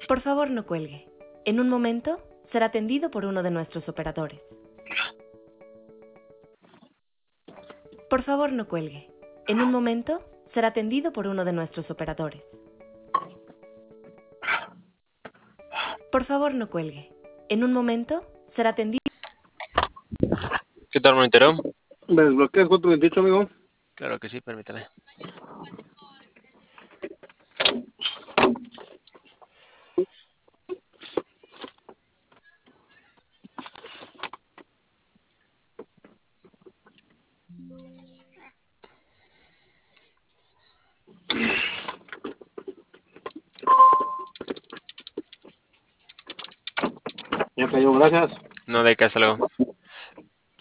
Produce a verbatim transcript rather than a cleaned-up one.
Por favor, no cuelgue. En un momento será atendido por uno de nuestros operadores. Por favor, no cuelgue. En un momento será atendido por uno de nuestros operadores. Por favor, no cuelgue. En un momento será atendido. ¿Qué tal, monitero? ¿Me desbloqueas cuatro veintiocho, amigo? Claro que sí, permítame. Ya cayó, gracias. No de que hasta luego.